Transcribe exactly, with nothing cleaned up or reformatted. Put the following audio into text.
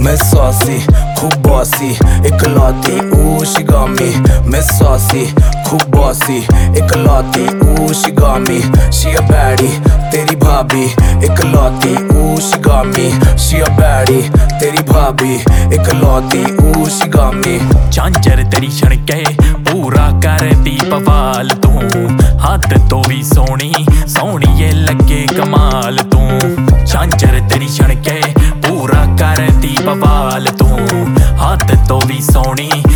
Miss Saucy, खूब bossy, इकलौती, ooh she got me. Miss Saucy, खूब bossy, इकलौती, ooh she got me. She a baddie, तेरी भाभी, इकलौती, ooh she got me. She a baddie, तेरी भाभी, इकलौती, ooh she got me. झांझर तेरी छणके पूरा करदी बवाल तू, हद तो भी सोहनी सोहनी ये लगे कमाल तू। झांझर तेरी छणके पूरा करदी बवाल तू, हद तो भी सोहनी